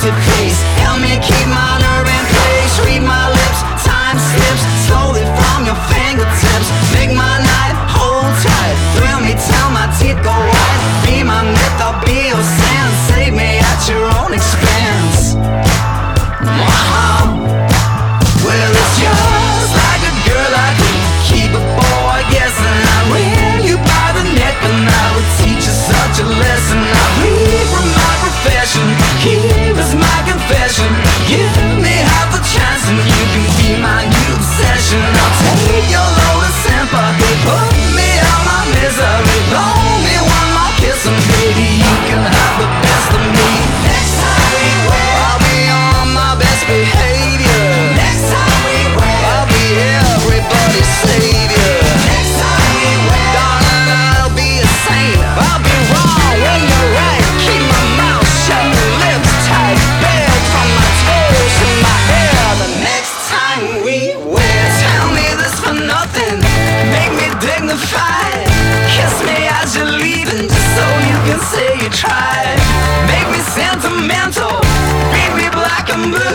empty face. Help me keep my nerve in place. Read my lips, time slips slowly from your fingertips. Make my night hold tight. Thrill me till my teeth go white. Be my myth, I'll be your sand. Save me at your own expense. Wow. Well, it's yours like a girl like me. Keep a boy guessing. I ran you by the neck, but I would teach you such a lesson. I read from my profession. Here is my confession. Give me half a chance and you can be my new obsession. I'll take your load of sympathy. Put me out my misery. Blow me one more kiss and baby you can have the best of me. Next time we wed, I'll be on my best behavior. Next time we wed, I'll be everybody's savior. Next time we wed, darling, I'll be a saint. I'll be wrong when you're right. Keep my mouth shut, lips tight, bed from my toes to my hair. The next time we wed, tell me this for nothing. Make me dignified. Kiss me as you're leaving, just so you can say you tried. Make me sentimental, beat me black and blue.